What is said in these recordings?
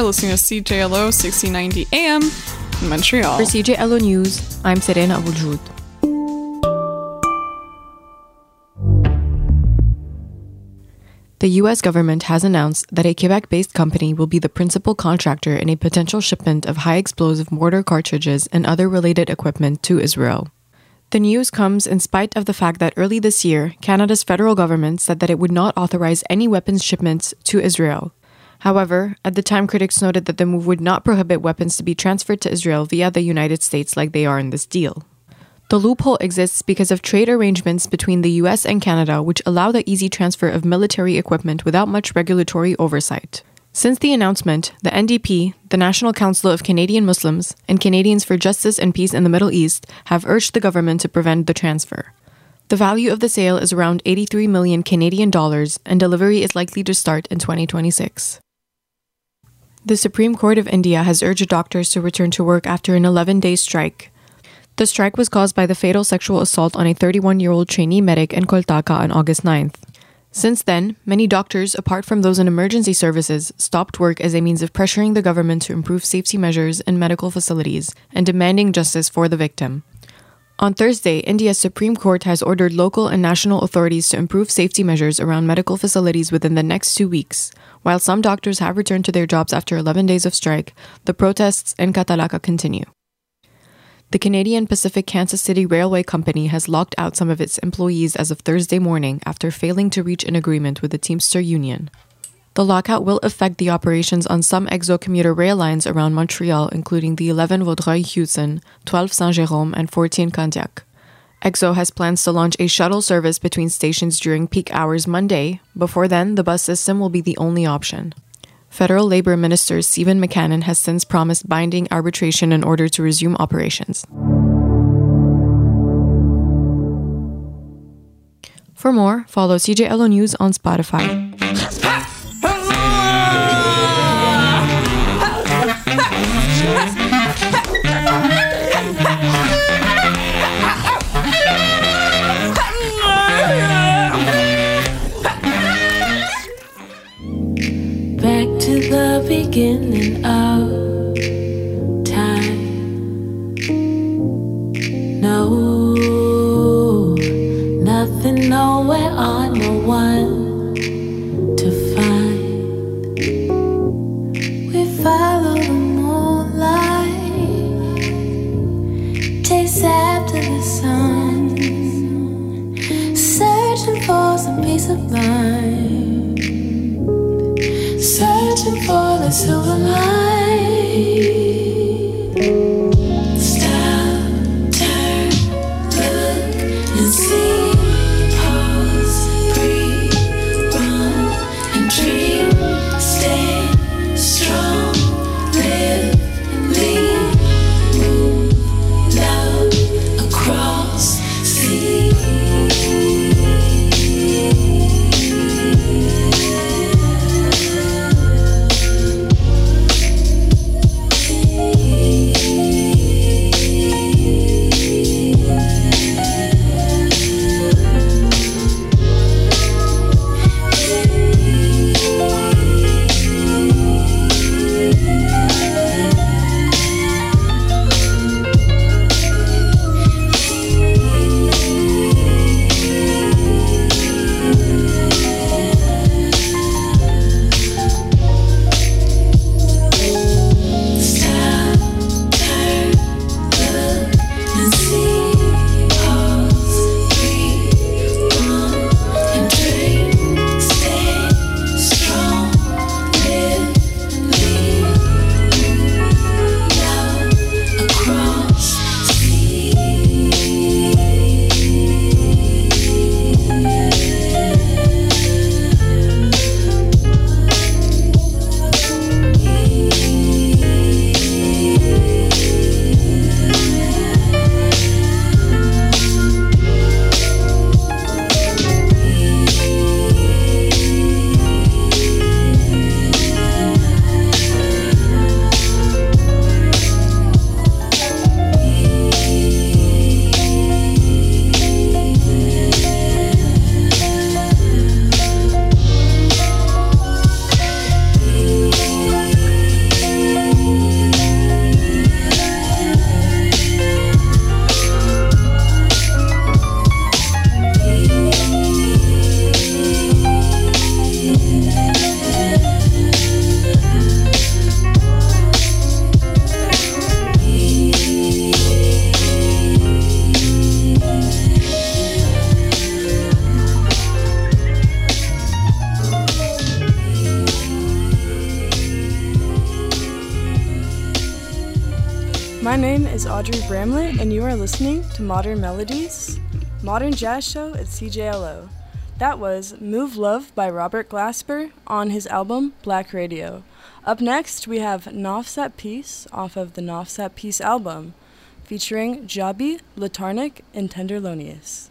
listening to CJLO 1690 AM in Montreal. For CJLO News, I'm Serena Abouljud. The U.S. government has announced that a Quebec-based company will be the principal contractor in a potential shipment of high-explosive mortar cartridges and other related equipment to Israel. The news comes in spite of the fact that early this year, Canada's federal government said that it would not authorize any weapons shipments to Israel. However, at the time, critics noted that the move would not prohibit weapons to be transferred to Israel via the United States like they are in this deal. The loophole exists because of trade arrangements between the US and Canada which allow the easy transfer of military equipment without much regulatory oversight. Since the announcement, the NDP, the National Council of Canadian Muslims, and Canadians for Justice and Peace in the Middle East have urged the government to prevent the transfer. The value of the sale is around 83 million Canadian dollars, and delivery is likely to start in 2026. The Supreme Court of India has urged doctors to return to work after an 11-day strike. The strike was caused by the fatal sexual assault on a 31-year-old trainee medic in Kolkata on August 9th. Since then, many doctors, apart from those in emergency services, stopped work as a means of pressuring the government to improve safety measures in medical facilities and demanding justice for the victim. On Thursday, India's Supreme Court has ordered local and national authorities to improve safety measures around medical facilities within the next 2 weeks. While some doctors have returned to their jobs after 11 days of strike, the protests in Katalaka continue. The Canadian Pacific Kansas City Railway Company has locked out some of its employees as of Thursday morning after failing to reach an agreement with the Teamster Union. The lockout will affect the operations on some EXO commuter rail lines around Montreal, including the 11 Vaudreuil-Hudson, 12 Saint-Jérôme, and 14 Candiac. EXO has plans to launch a shuttle service between stations during peak hours Monday. Before then, the bus system will be the only option. Federal Labor Minister Stephen McCannon has since promised binding arbitration in order to resume operations. For more, follow CJLO News on Spotify. Back to the beginning of time. No, nothing, nowhere, or no one to find. We follow the moonlight, chase after the sun, searching for some peace of mind. Searching for the silver light. Stop, turn, look, and see. Pause, breathe, run, and dream. Stay strong, live and lead. Move, love across sea. My name is Audrey Bramlett, and you are listening to Modern Melodies, modern jazz show at CJLO. That was Move Love by Robert Glasper on his album Black Radio. Up next, we have Nafsat Peace off of the Nafsat Peace album, featuring Jabi, Latarnic, and Tenderlonius.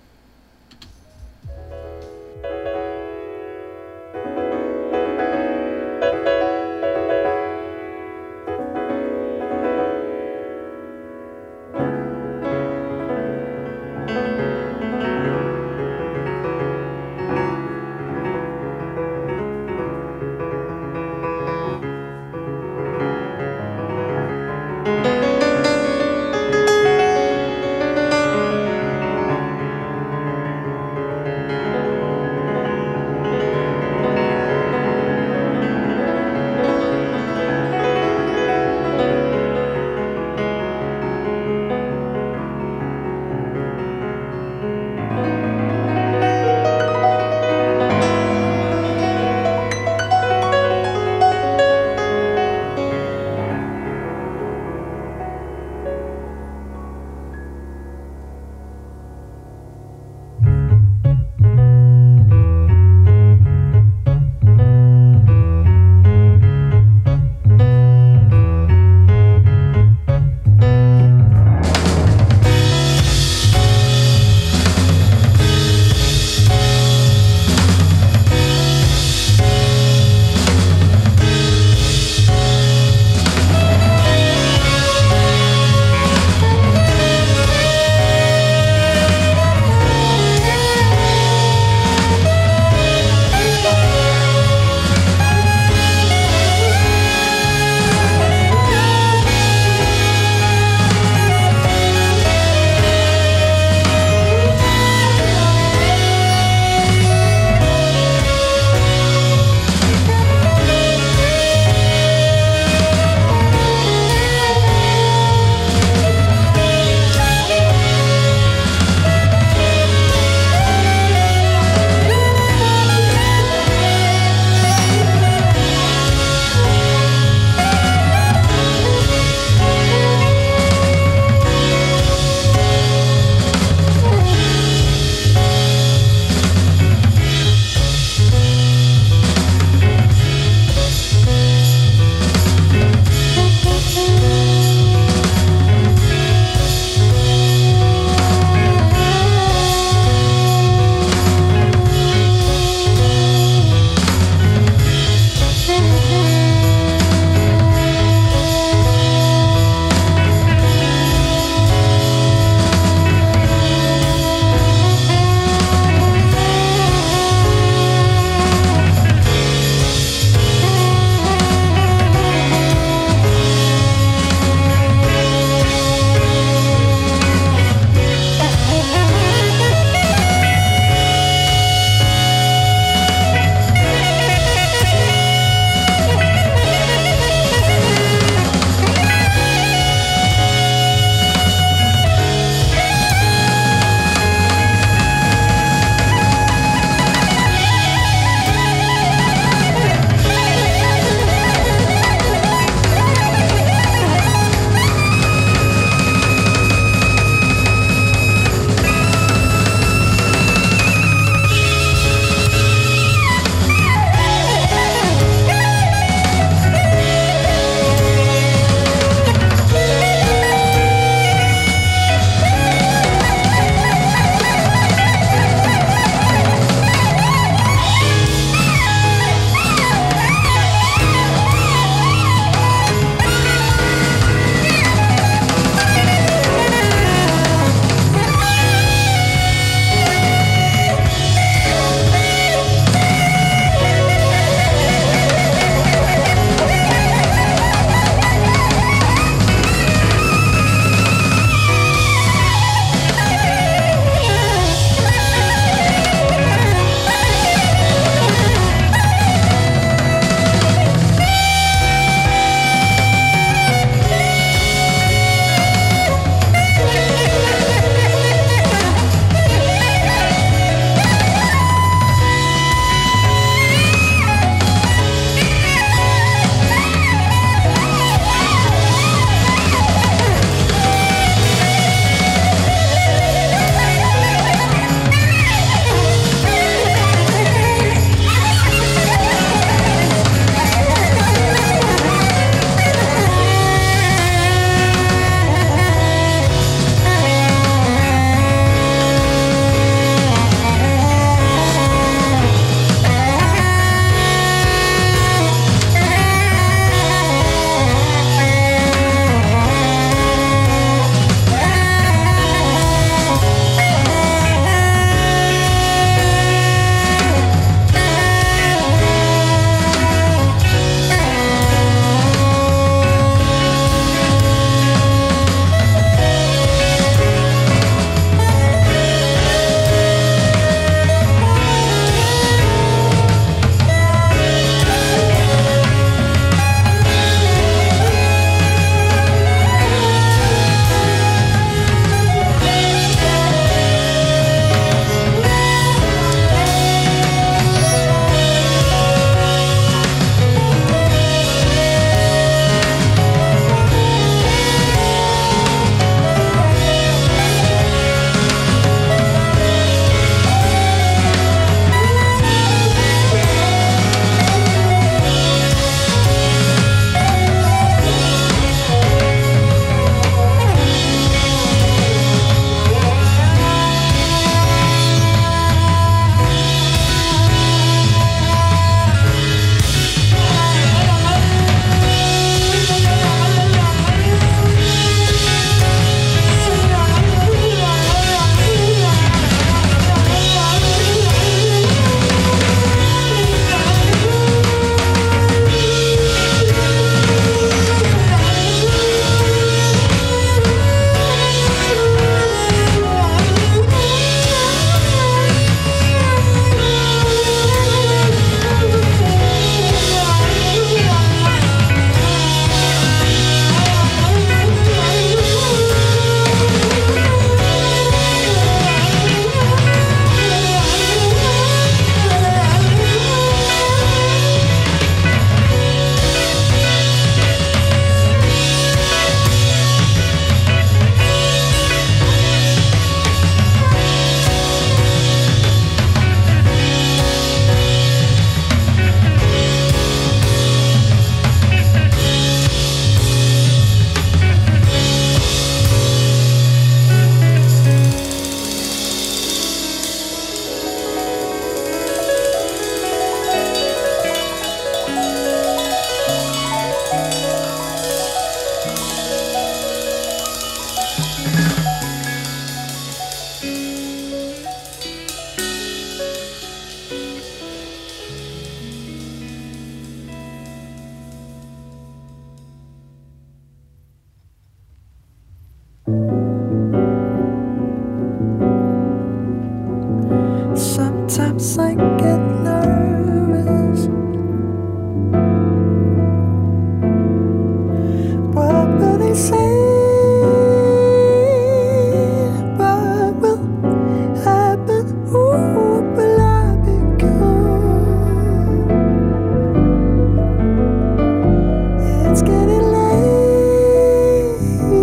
it's getting late.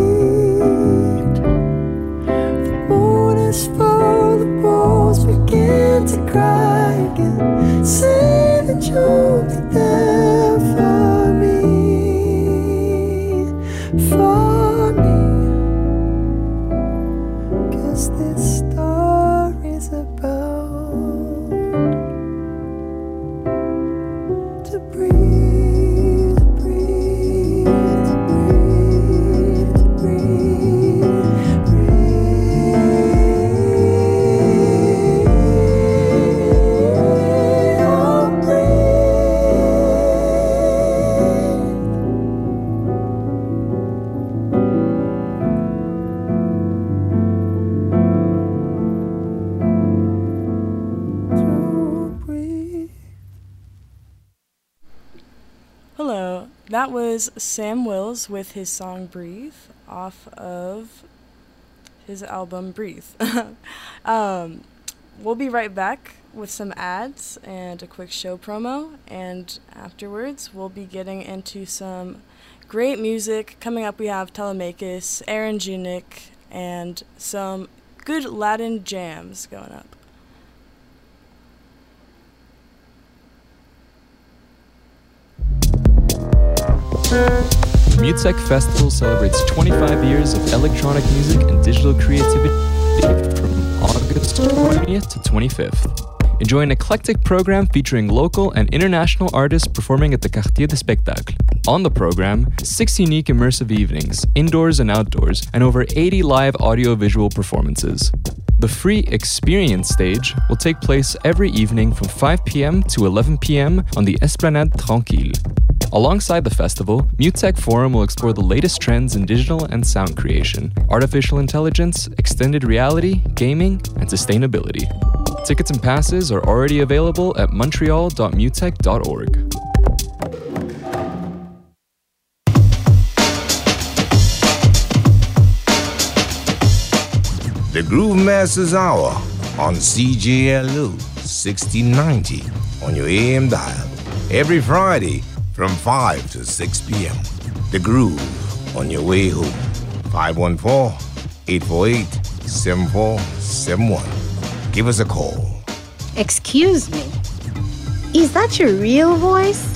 The moon is full, the walls begin to cry again. Say that you'll be there for me, for me. 'Cause this story's about to breathe, to breathe, to breathe, to breathe, breathe, oh, breathe. Hello, that was Sam Wills with his song Breathe off of his album Breathe. We'll be right back with some ads and a quick show promo, and afterwards we'll be getting into some great music. Coming up we have Telemachus, Aaron Junick, and some good Latin jams going up. Mutech Festival celebrates 25 years of electronic music and digital creativity from August 20th to 25th. Enjoy an eclectic program featuring local and international artists performing at the Quartier de Spectacle. On the program, 6 unique immersive evenings, indoors and outdoors, and over 80 live audio-visual performances. The free Experience stage will take place every evening from 5 p.m. to 11 p.m. on the Esplanade Tranquille. Alongside the festival, Mutech Forum will explore the latest trends in digital and sound creation, artificial intelligence, extended reality, gaming, and sustainability. Tickets and passes are already available at montreal.mutech.org. The Groove Masters Hour on CJLU 1690 on your AM dial every Friday from 5 to 6 p.m. The Groove on your way home. 514-848-7471. Give us a call. Excuse me. Is that your real voice?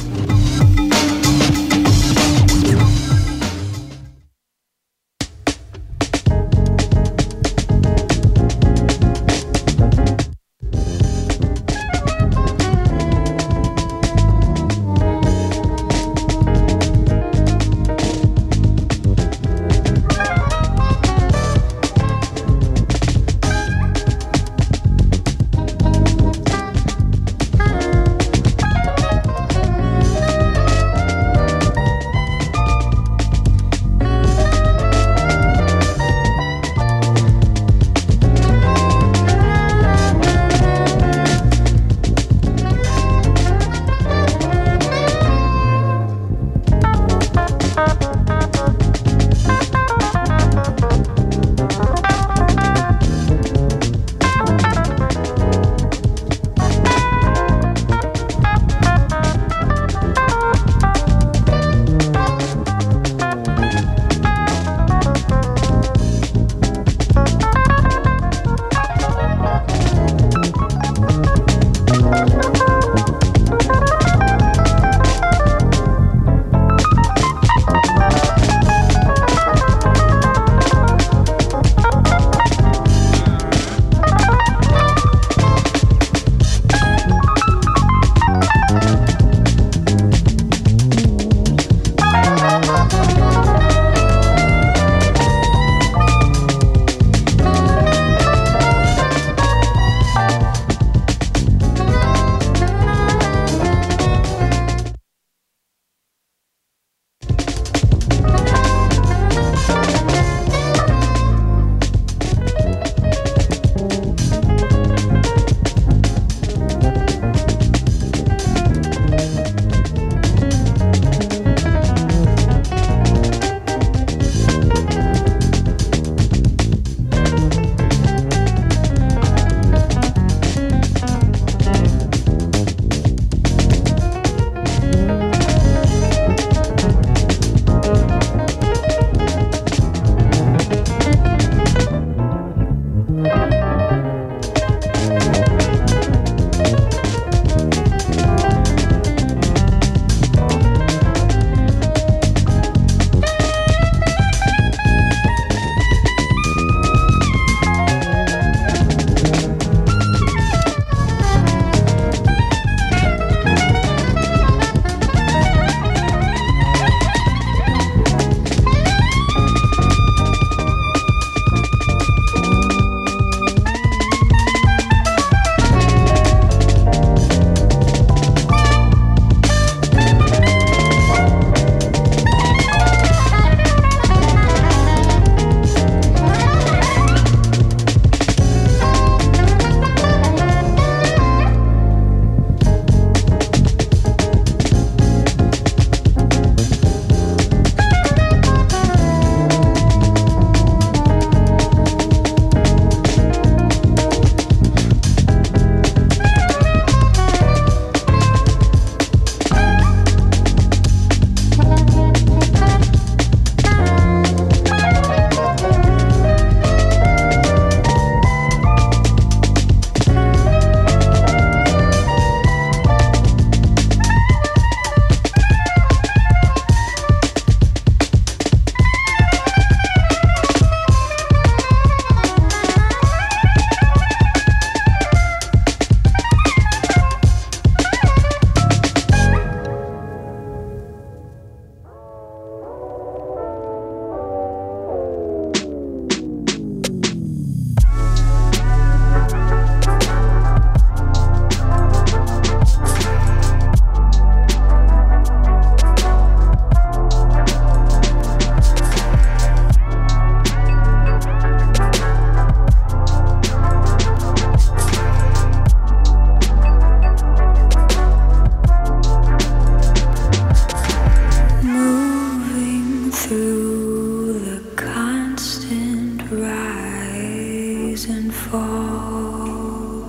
through the constant rise and fall,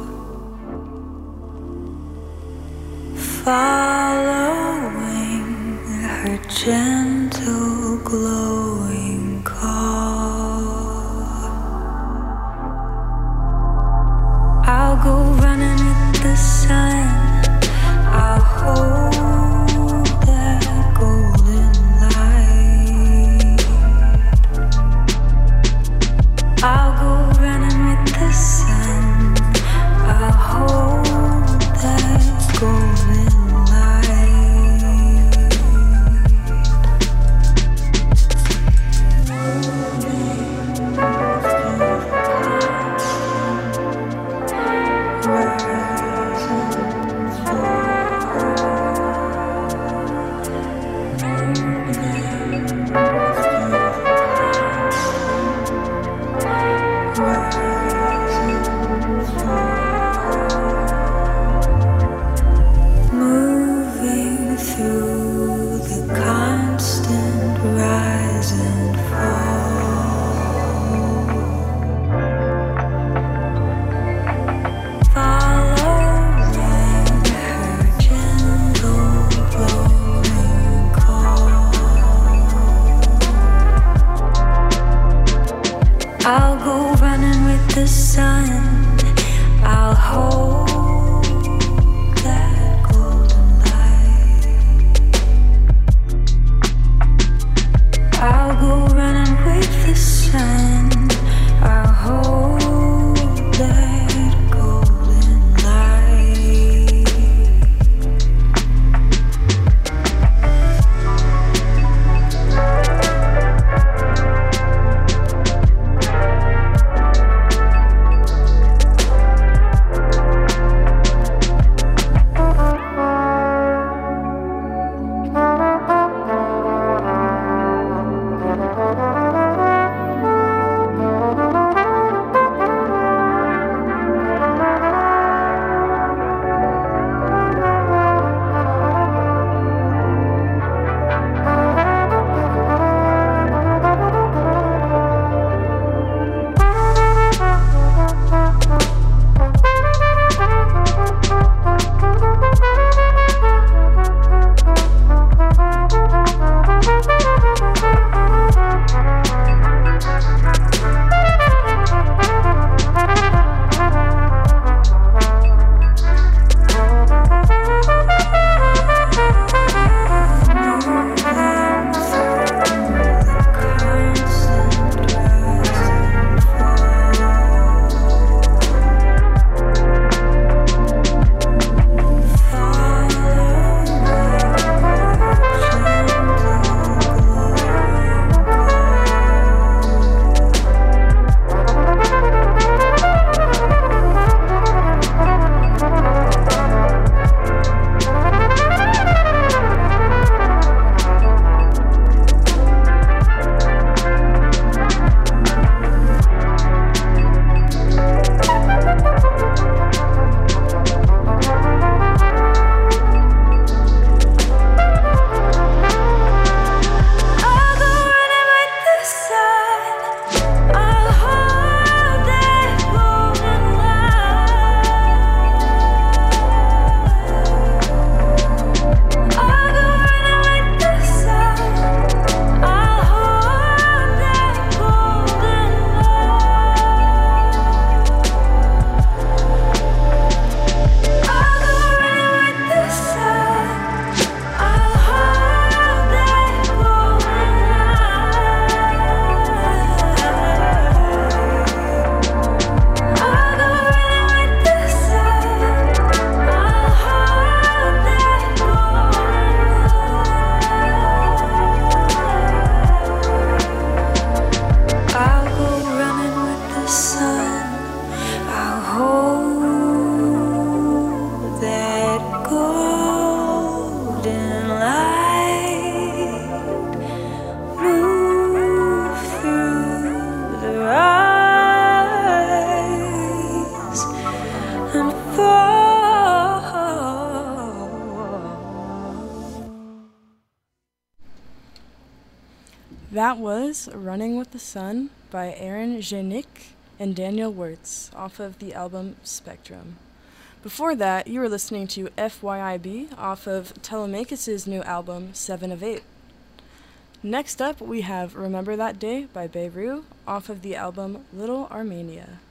following her gentle glowing call. I'll go running with the sun, I'll hold that golden light. I'll go running with the sun, I'll hold that golden light. Moving through the constant rise and fall, following her gentle glowing call. I'll go running with the sun, I'll hold that golden light. I'll go running with the sun, I'll hold that golden light. That was Running with the Sun by Aaron Janik and Daniel Wirtz off of the album Spectrum. Before that, you were listening to FYIB off of Telemachus' new album 7 of 8. Next up, we have Remember That Day by Beirut off of the album Little Armenia.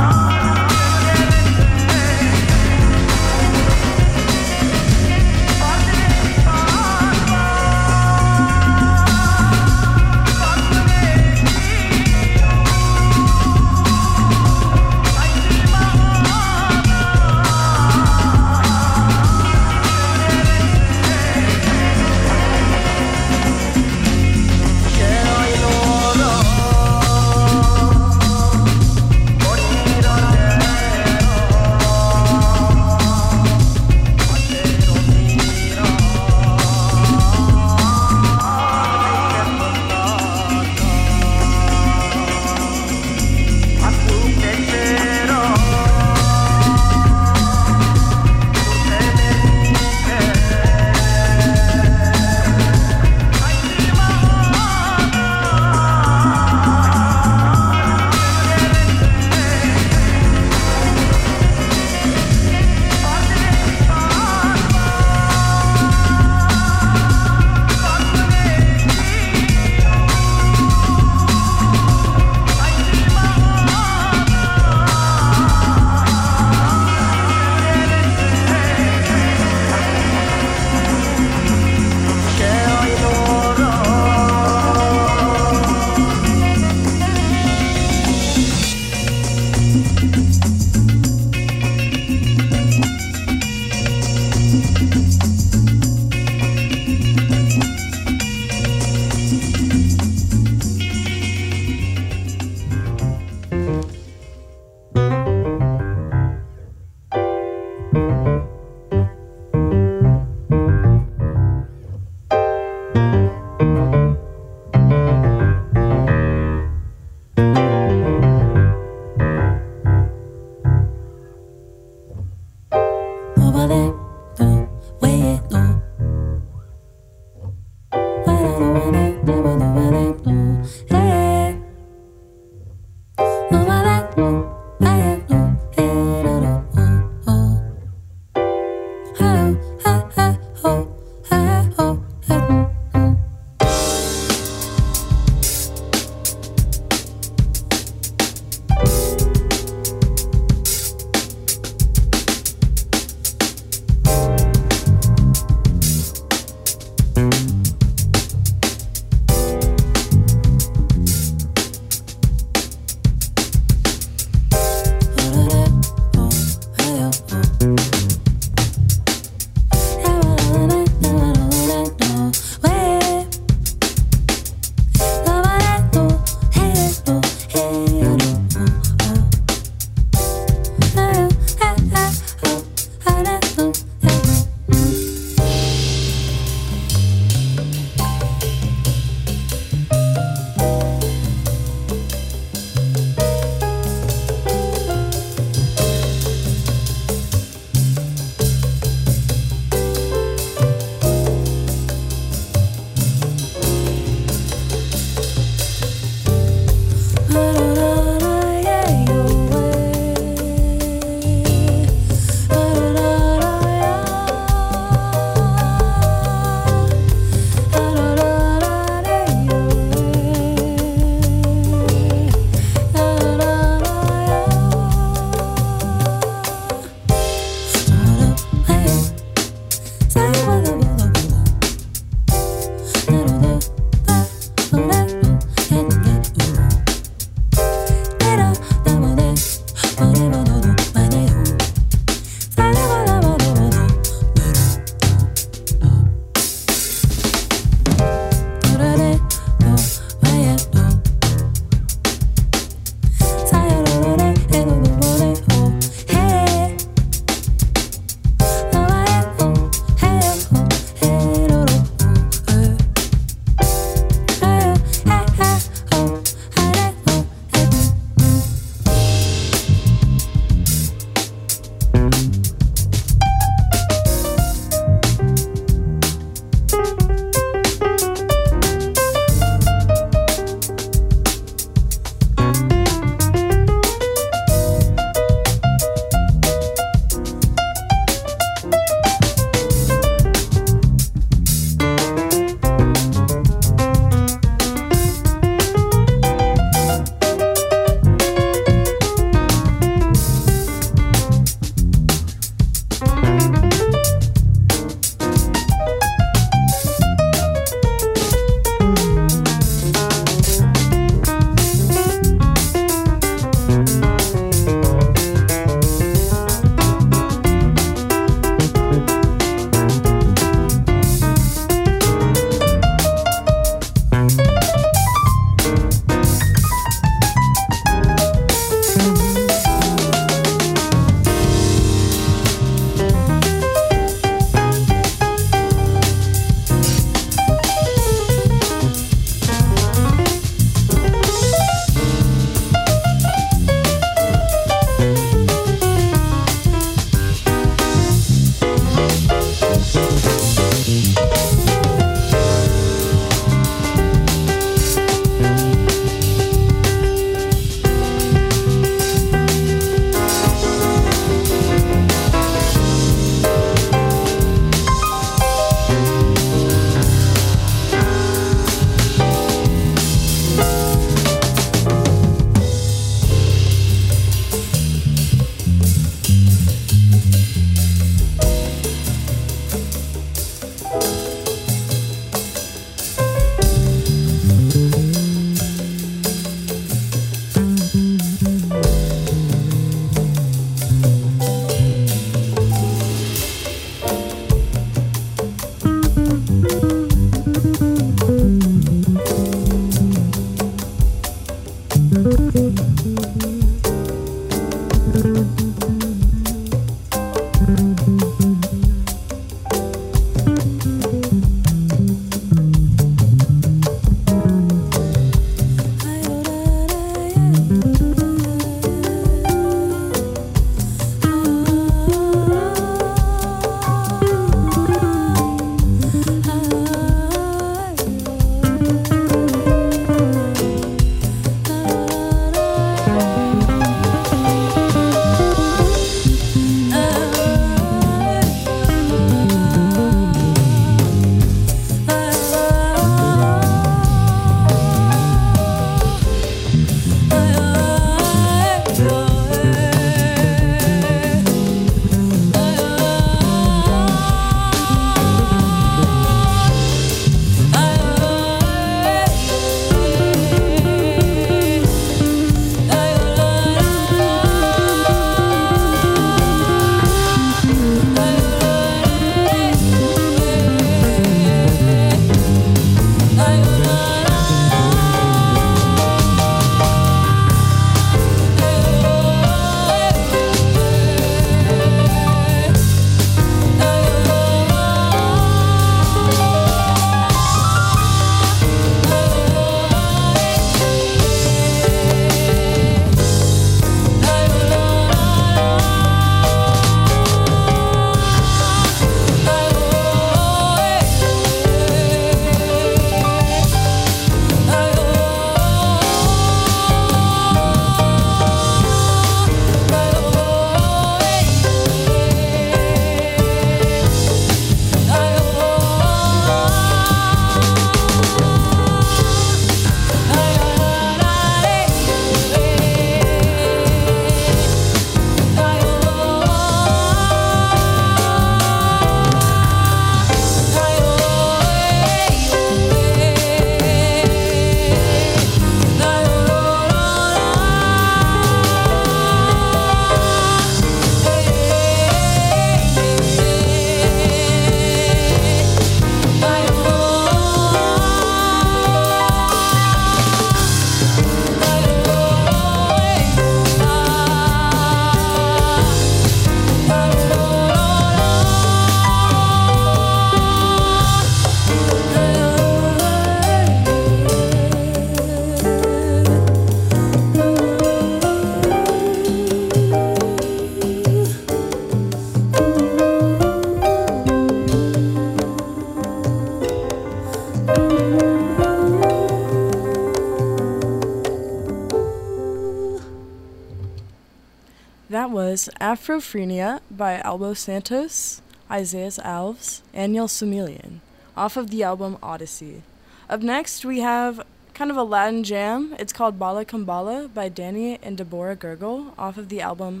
was Afrophrenia by Albo Santos, Isaias Alves, and Yelsumilian, off of the album Odyssey. Up next, we have kind of a Latin jam. It's called Bala Kambala by Danny and Deborah Gurgle, off of the album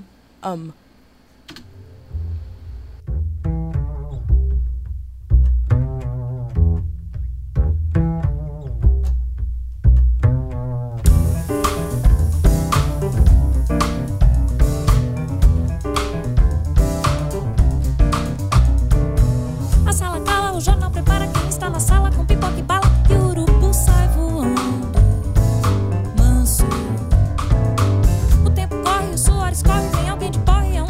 A sala cala, o jornal prepara quem está na sala com pipoca e bala e o urubu sai voando manso. O tempo corre, o suor escorre, vem alguém de porre, é um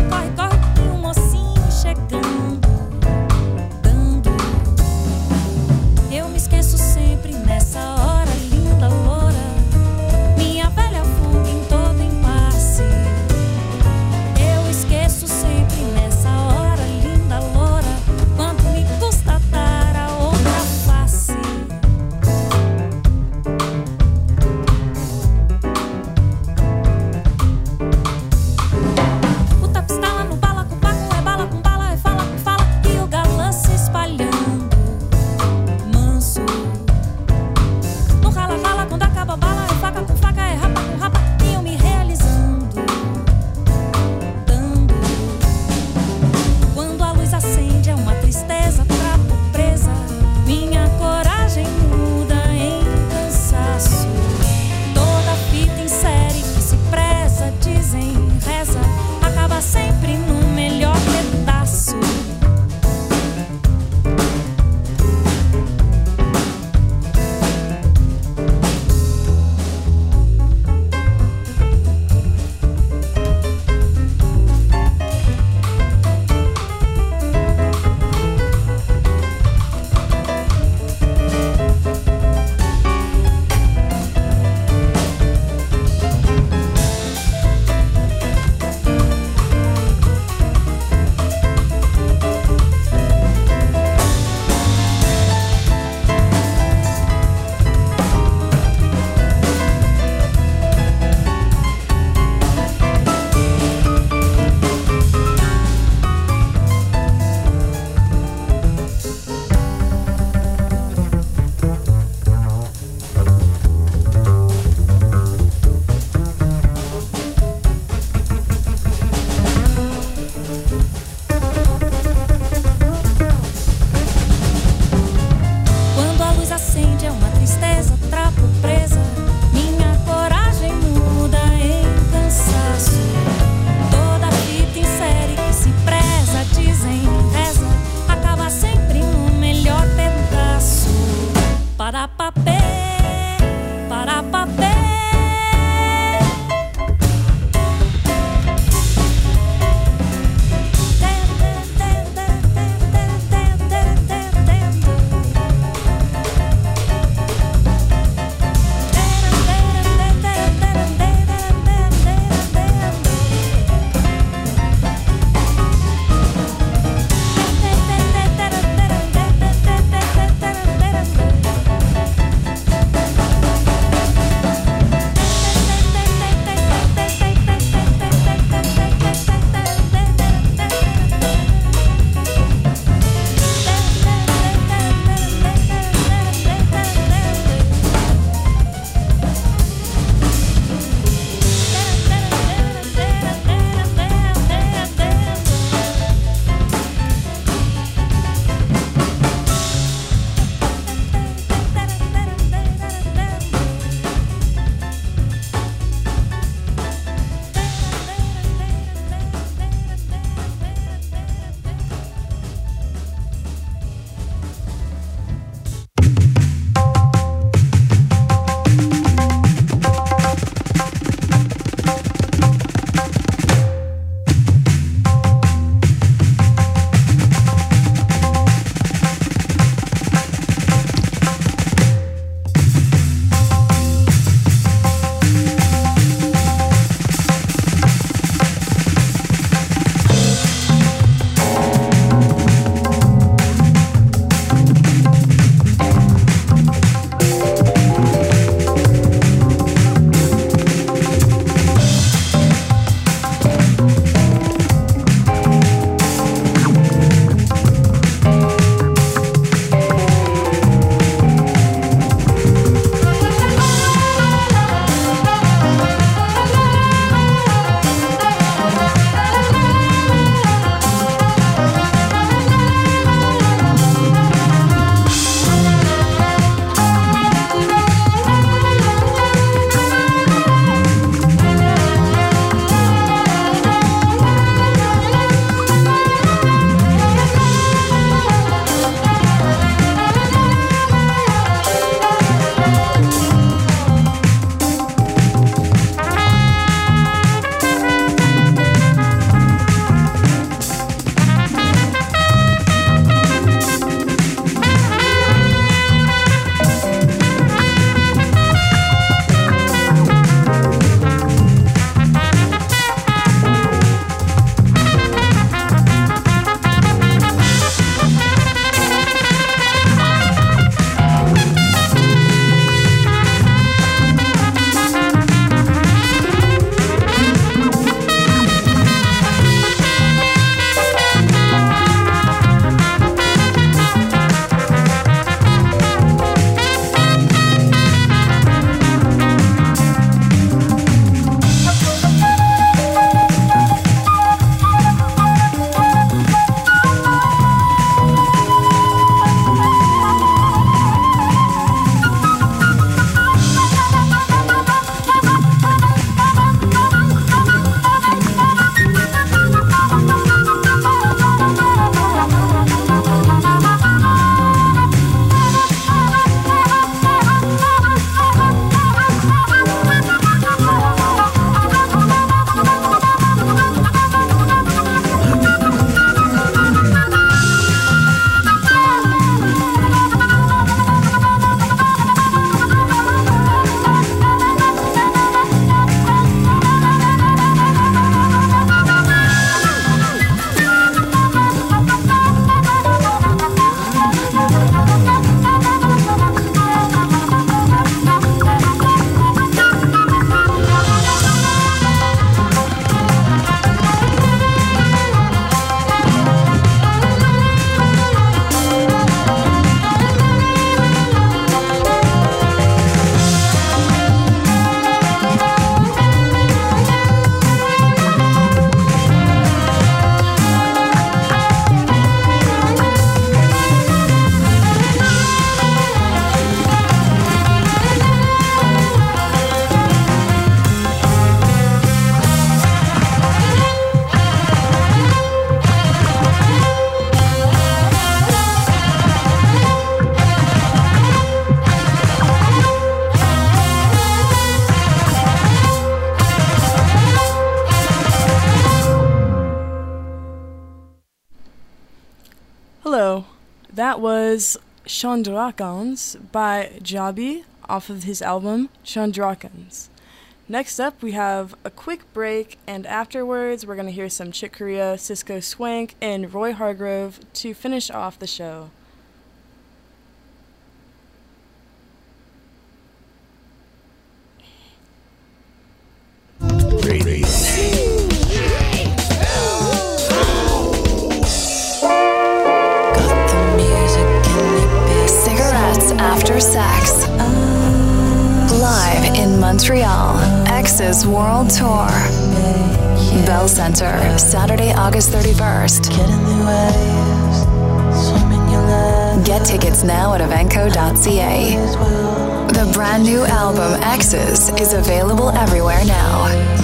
Hello, that was Chandrakans by Jabi off of his album Chandrakans. Next up, we have a quick break, and afterwards, we're going to hear some Chick Corea, Cisco Swank, and Roy Hargrove to finish off the show. Cigarettes After Sex. Live in Montreal, X's World Tour. Bell Center, Saturday, August 31st. Get tickets now at evenco.ca. The brand new album X's is available everywhere now.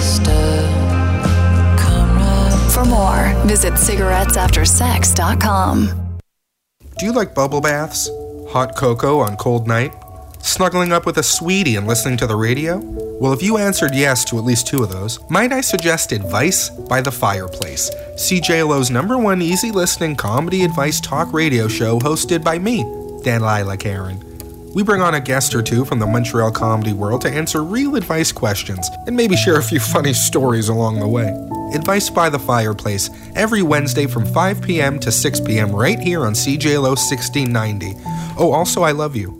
For more, visit cigarettesaftersex.com. Do you like bubble baths? Hot cocoa on cold night? Snuggling up with a sweetie and listening to the radio? Well, if you answered yes to at least two of those, might I suggest Advice by the Fireplace, CJLO's #1 easy listening comedy advice talk radio show hosted by me, Delilah Karen. We bring on a guest or two from the Montreal comedy world to answer real advice questions and maybe share a few funny stories along the way. Advice by the Fireplace, every Wednesday from 5 p.m. to 6 p.m. right here on CJLO 1690. Oh, also, I love you.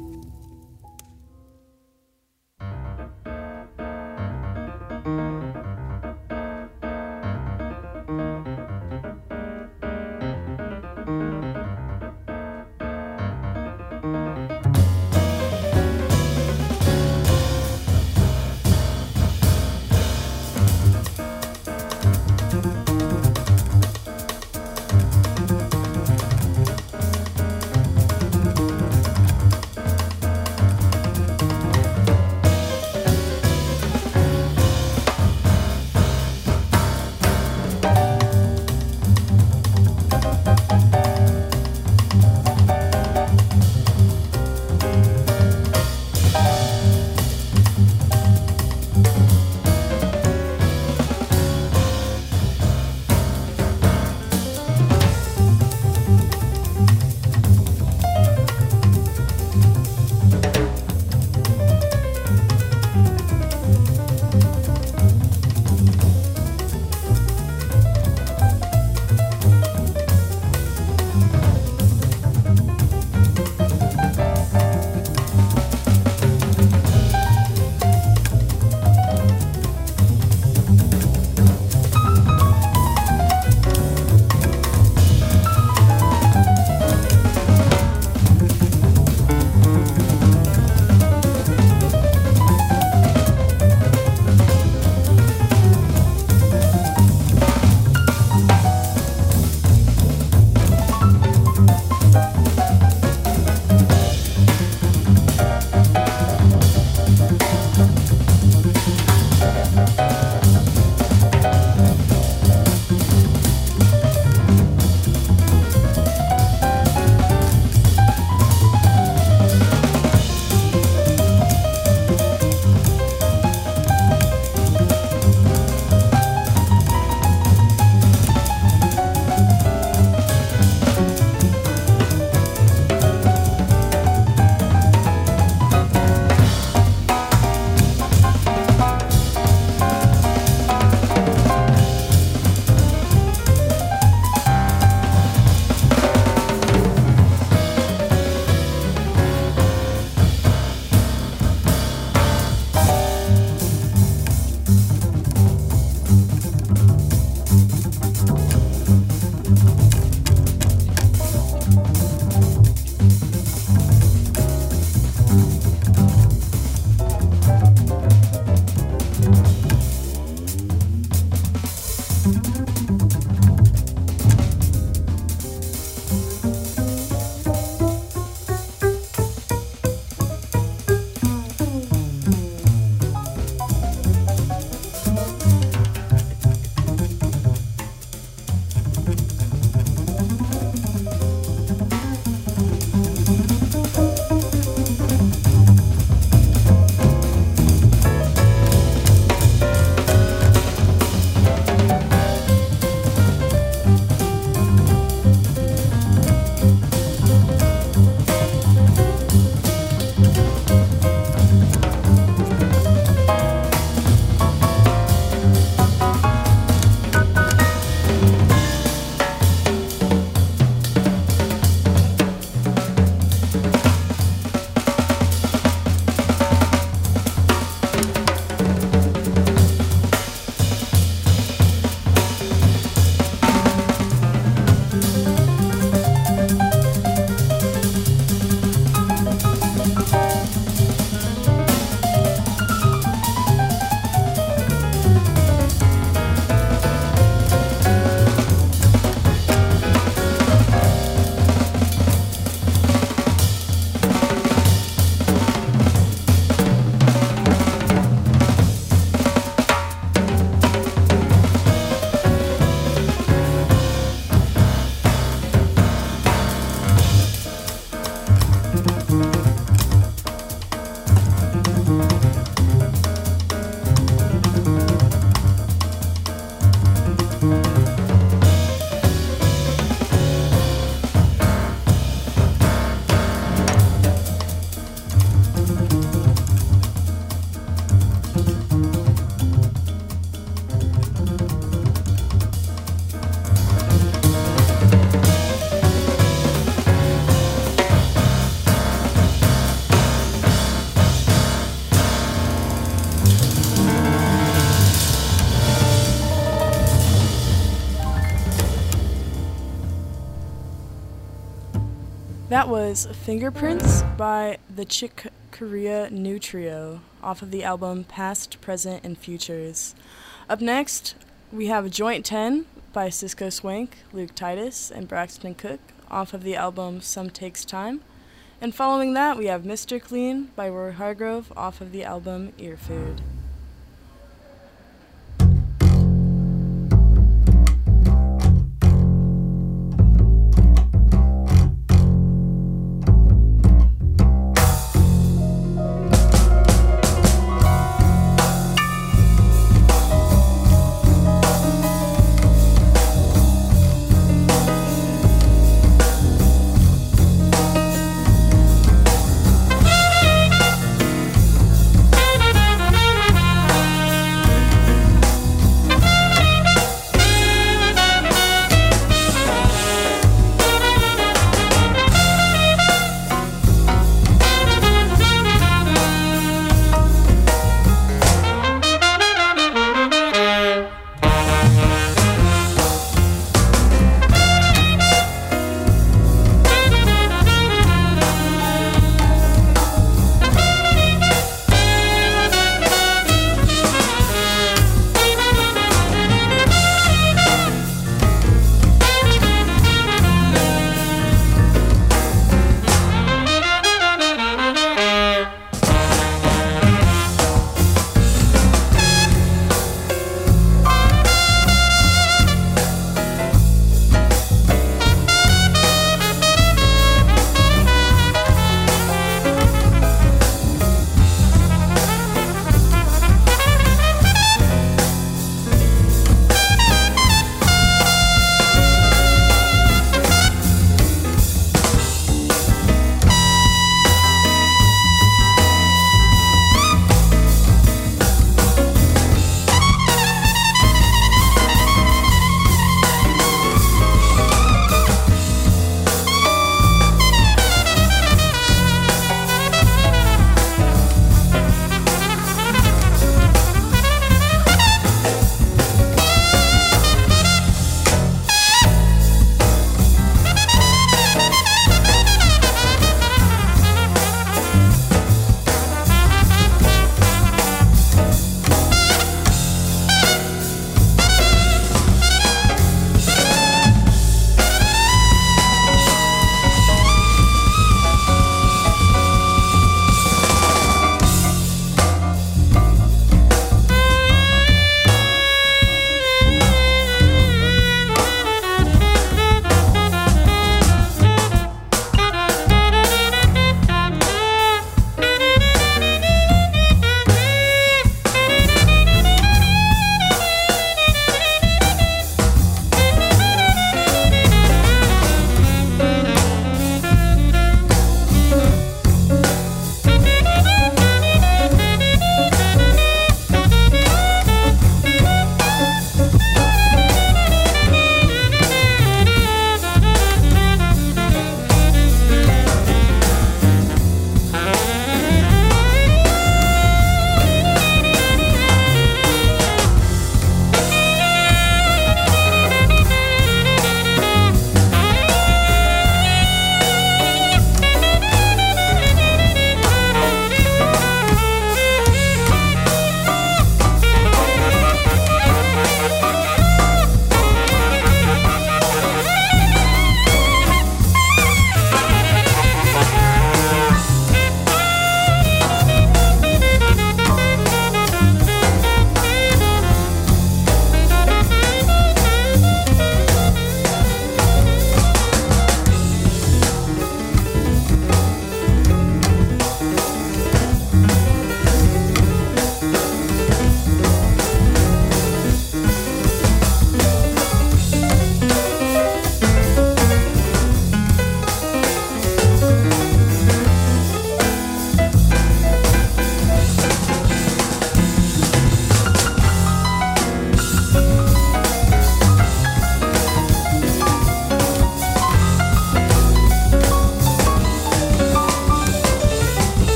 That was Fingerprints by the Chick Corea New Trio off of the album Past, Present, and Futures. Up next, we have Joint 10 by Cisco Swank, Luke Titus, and Braxton Cook off of the album Some Takes Time. And following that, we have Mr. Clean by Roy Hargrove off of the album Ear Food.